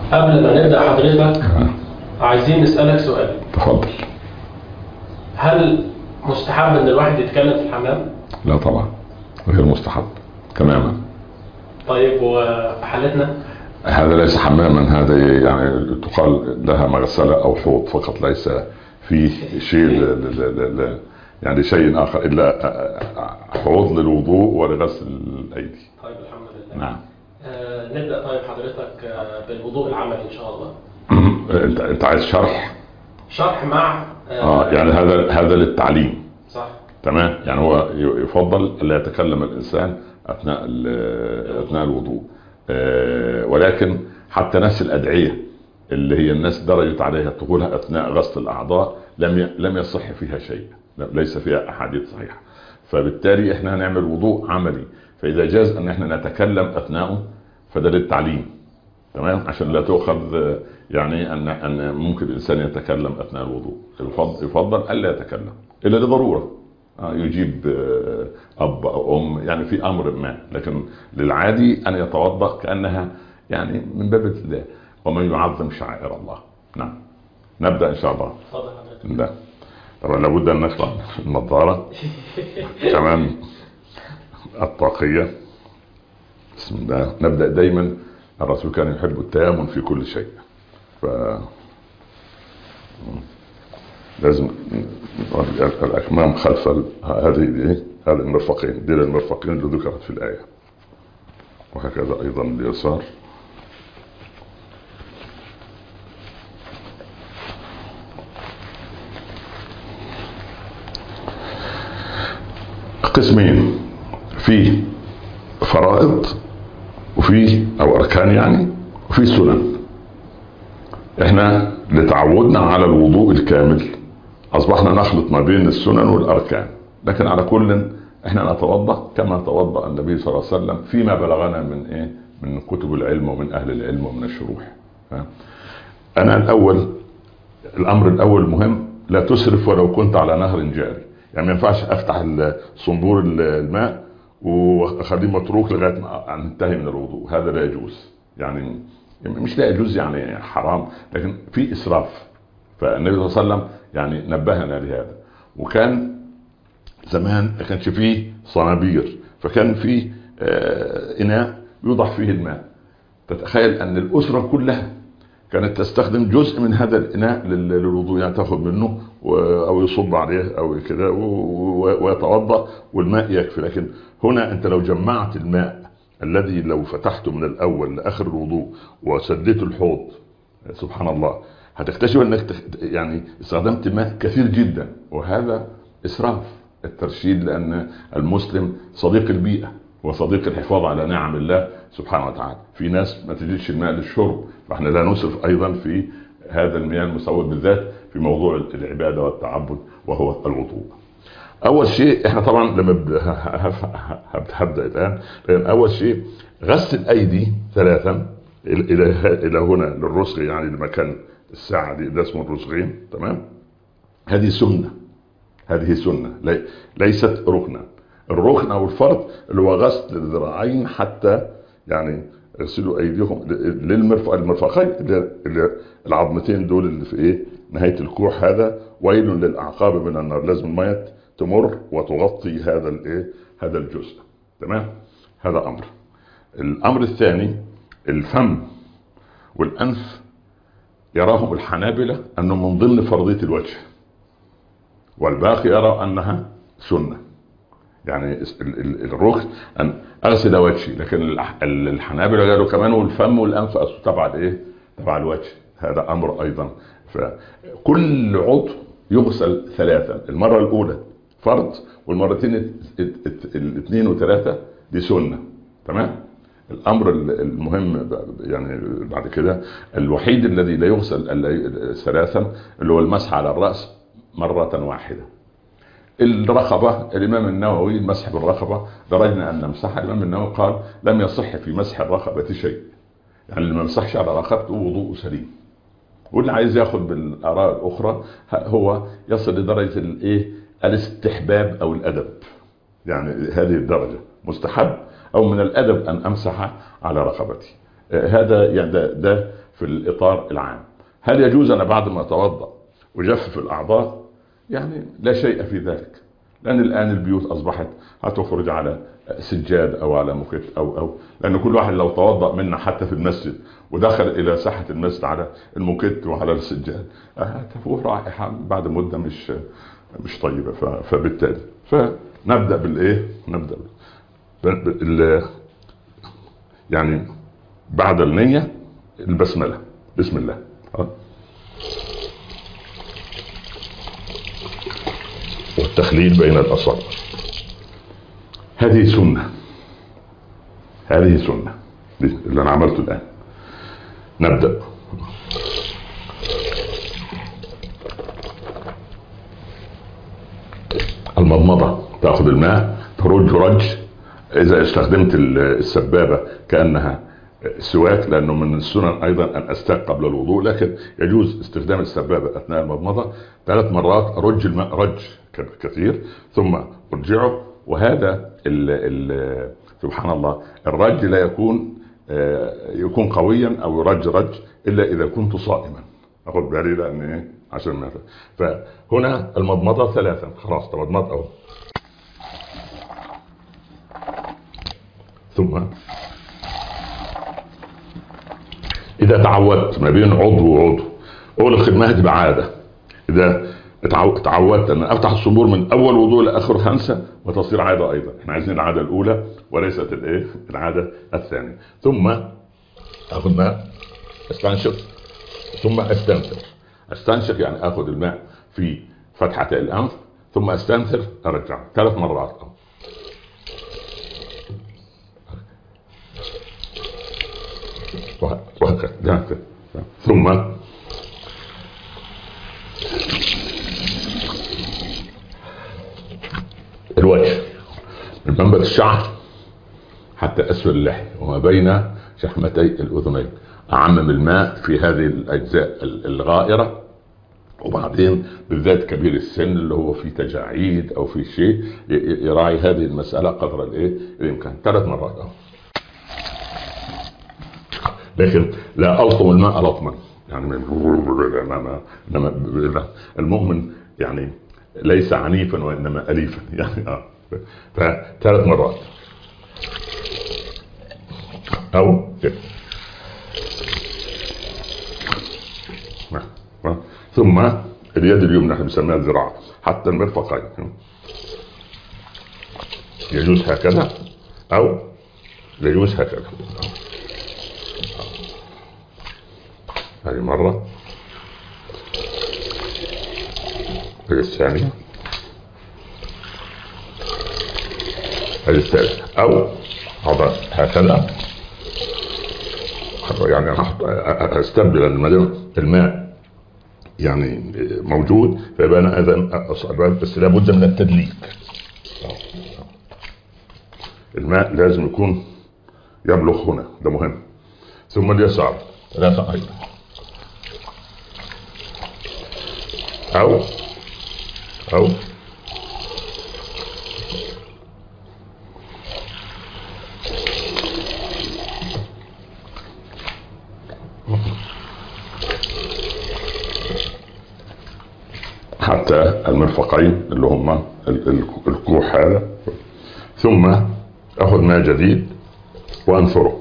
قبل ما نبدأ حضرتك عايزين نسألك سؤال. تفضل. هل مستحب ان الواحد يتكلم في الحمام؟ لا طبعا، غير مستحب تماما. طيب وفي حالتنا؟ هذا ليس حماما، هذا يعني تقال لها مغسلة او حوض فقط، ليس فيه شيء يعني شيء اخر الا حوض للوضوء ولغسل الايدي. طيب الحمد لله. نعم. نبدأ طيب حضرتك بالوضوء العملي ان شاء الله. انت عايز شرح مع يعني هذا للتعليم. صح. تمام. يعني هو يفضل الا يتكلم الانسان اثناء الوضوء، ولكن حتى نفس الادعيه اللي هي الناس درجت عليها تقولها اثناء غسل الاعضاء لم يصح فيها شيء، ليس فيها احاديث صحيحه. فبالتالي احنا هنعمل وضوء عملي، فاذا جاز ان احنا نتكلم اثناءه فده للتعليم. تمام. عشان لا تؤخذ يعني ان ممكن الانسان يتكلم اثناء الوضوء. يفضل الا يتكلم الا لضروره، يجيب اب او ام يعني في امر ما، لكن للعادي ان يتوضا كانها يعني من باب الله ومن يعظم شعائر الله. نعم. نبدا ان شاء الله. اتفضل حضرتك. لا طبعا لابد ان نخلع النظاره كمان الطاقيه. بسم الله. نبدا دايما. الرسول كان يحب التيامن في كل شيء، لازم الأكمام خلف هذه المرفقين، دي المرفقين اللي ذكرت في الآية، وهكذا أيضا اليسار. قسمين، في فرائض وفي أو أركان يعني، وفي سنن. احنا لتعودنا على الوضوء الكامل اصبحنا نخلط ما بين السنن والاركان، لكن على كل احنا نتوضا كما توضا النبي صلى الله عليه وسلم فيما بلغنا من من كتب العلم ومن اهل العلم ومن الشروح. انا الامر الاول مهم، لا تسرف ولو كنت على نهر جاري. يعني ما ينفعش افتح صنبور الماء واخليه متروك لغايه ما انتهي من الوضوء، هذا لا يجوز. يعني مش لا يجوز يعني حرام، لكن في اسراف. فالنبي صلى الله عليه وسلم يعني نبهنا لهذا. وكان زمان ما كانش فيه صنابير، فكان فيه اناء يوضع فيه الماء. تتخيل ان الاسره كلها كانت تستخدم جزء من هذا الاناء للوضوء، يعني تاخذ منه او يصب عليه او كده ويتوضا والماء يكفي. لكن هنا انت لو جمعت الماء الذي لو فتحته من الاول لاخر الوضوء وسديت الحوض، سبحان الله، هتكتشف انك يعني استخدمت ماء كثير جدا، وهذا اسراف الترشيد. لان المسلم صديق البيئه وصديق الحفاظ على نعم الله سبحانه وتعالى. في ناس ما تجدش الماء للشرب، فاحنا لا نسرف ايضا في هذا المياه المسود، بالذات في موضوع العباده والتعبد وهو الوضوء. اول شيء احنا طبعا لما هبدا الان، لان اول شيء غسل الايدي ثلاثا الى هنا للرسغ، يعني لمكان الساعه دي، ده اسمه الرسغين. تمام. هذه سنه ليست ركنا. الركن او الفرض اللي هو غسل الذراعين حتى يعني يغسلوا ايديهم المرفقين، العظمتين دول اللي في نهايه الكوع. هذا ويل للاعقاب من النار، لازم الميه تمر وتغطي هذا الجزء. تمام. هذا امر. الامر الثاني الفم والانف، يراهم الحنابلة انه من ضمن فرضية الوجه، والباقي يرى انها سنة. يعني الركن ان اغسل وجهي، لكن الحنابلة قالوا كمان والفم والانف تبع الوجه. هذا امر ايضا. فكل عضو يغسل ثلاثا، المرة الاولى فرض، والمرتين الاثنين وثلاثة دي سنة. تمام. الامر المهم يعني بعد كده الوحيد الذي لا يغسل ثلاثا اللي هو المسح على الراس مرة واحدة. الرقبة، الامام النووي المسح بالرقبة درجنا ان نمسحها. الامام النووي قال لم يصح في مسح الرقبة شيء، يعني اللي ما مسحش على رقبته وضوءه سليم. واللي عايز ياخذ بالاراء الاخرى هو يصل لدرجة الاستحباب او الادب، يعني هذه الدرجة مستحب او من الادب ان امسح على رقبتي. هذا يعني ده في الإطار العام. هل يجوز أنا بعد ما أتوضأ وجفف الأعضاء؟ يعني لا شيء في ذلك، لأن الآن البيوت أصبحت هتخرج على سجاد أو على مكت أو لأن كل واحد لو توضأ منا حتى في المسجد ودخل إلى ساحة المسجد على المكت وعلى السجاد هتفوه رائحة بعد مدة مش طيبة. فبالتالي فنبدأ بالإيه؟ نبدأ يعني بعد النية البسملة، بسم الله. والتخليل بين الأصابع، هذه سنة، هذه سنة اللي أنا عملته الآن. نبدأ. المضمضة، تأخذ الماء ترج رج، إذا استخدمت السبابة كأنها سواك، لأنه من السنن أيضا أن أستاك قبل الوضوء، لكن يجوز استخدام السبابة أثناء المضمضة 3 مرات. رج الماء رج كثير ثم ارجعه. وهذا سبحان الله الرج لا يكون قويا أو رج إلا إذا كنت صائما، أخذ بالي لأن إيه عشان ما. فهنا المضمضة 3، خلاص تمضمض أو ثم إذا تعودت ما بين عضو وعضو، أغلق المهد بعادة. إذا تعودت أن أفتح الصبور من أول وضوء لآخر خمسة وتصير عادة أيضا. إحنا عايزين العادة الأولى وليست العادة الثانية. ثم أخذ ماء استنشق ثم استنشق يعني أخذ الماء في فتحة الأنف ثم استنثر أرجع 3 مرات. وهكذا. ثم الوجه من منبت الشعر حتى أسفل اللحية وما بين شحمتي الأذنين، أعمم الماء في هذه الأجزاء الغائرة. وبعدين بالذات كبير السن اللي هو في تجاعيد أو في شيء يراعي هذه المسألة قدر الإمكان 3 مرات. لكن لا ألطم الماء لطما، يعني المؤمن يعني ليس عنيفا وإنما أليفا يعني. ف3 مرات أو ثم اليد اليمنى احنا بنسميها الذراع حتى المرفقين، يجوز هكذا أو يجوز هكذا. هذه مرة، هذه الثانية، هذه الثالثة. أو هكذا يعني أستبدل الماء يعني موجود فيبقى أنا إذا بس لابد من التدليك. الماء لازم يكون يبلغ هنا، ده مهم. ثم اليسار 3 أيضا. أو حتى المرفقين اللي هم الكوع هذا. ثم أخذ ماء جديد وأنثره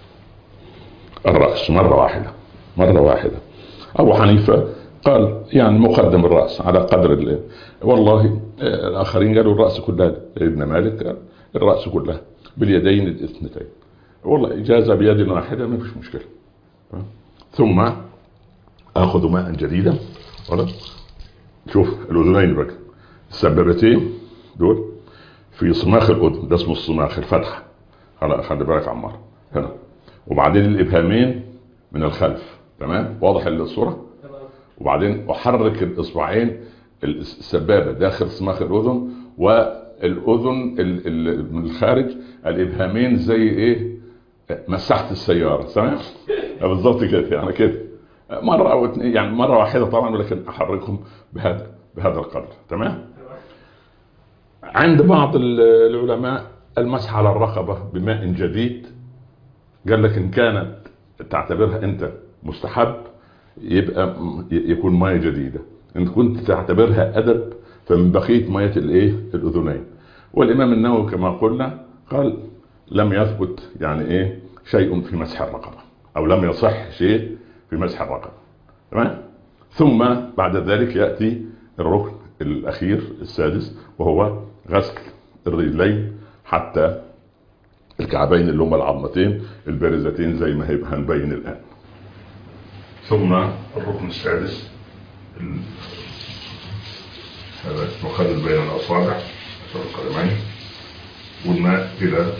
الرأس مرة واحدة. أبو حنيفة قال يعني مقدم الرأس على قدر والله الآخرين قالوا الرأس كلها. ابن مالك قال الرأس كلها باليدين الاثنتين. والله إجازة بيد واحدة ما فيش مشكلة. ثم أخذ ماء جديدا. شوف الأذنين بقى، السبابتين دول في صماخ الأذن، ده اسمه الصماخ الفتحة. خلي بالك عمار هنا. وبعدين الإبهامين من الخلف، تمام واضح الصورة. وبعدين أحرك الإصبعين السبابة داخل صماخ الأذن، والأذن من الخارج الإبهامين زي مساحة السيارة، تمام بالضبط كده يعني كده مرة أو يعني مرة واحدة طبعا، ولكن أحركهم بهذا القدر، تمام. عند بعض العلماء المسح على الرقبة بماء جديد، قال لك إن كانت تعتبرها أنت مستحب يبقى يكون ميه جديده. ان كنت تعتبرها ادب فمن بقيه ميه الاذنين. والامام النووي كما قلنا قال لم يثبت يعني شيء في مسح الرقبه، او لم يصح شيء في مسح الرقبه. تمام. ثم بعد ذلك ياتي الركن الاخير السادس، وهو غسل الرجلين حتى الكعبين اللي هما العظمتين البارزتين زي ما هنبين الان. ثم الركن السادس هذا مخلل بين الاصابع القدمين والماء الى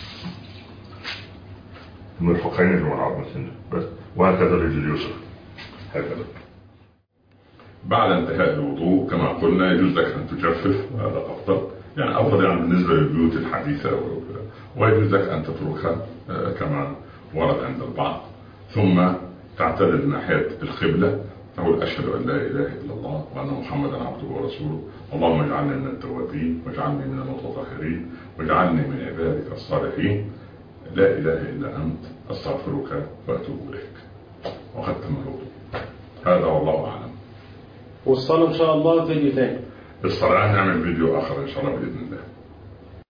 المرفقين اللي هما العظمتين بس، وهكذا الرجل اليسرى هكذا. بعد انتهاء الوضوء كما قلنا يجوز لك ان تجفف، وهذا افضل يعني افضل يعني بالنسبه للبيوت الحديثه، ويجوز لك ان تتركها كما ورد عند البعض. ثم تعتدل ناحيه القبله، تقول اشهد ان لا اله الا الله وان محمدا عبده ورسوله، اللهم اجعلني من التوابين واجعلني من المتطهرين واجعلني من عبادك الصالحين، لا اله الا انت استغفرك واتوب اليك. وقد تم الوضوء. هذا والله اعلم. والصلاة ان شاء الله فيديو تاني. الصلاة نعمل فيديو اخر ان شاء الله باذن الله.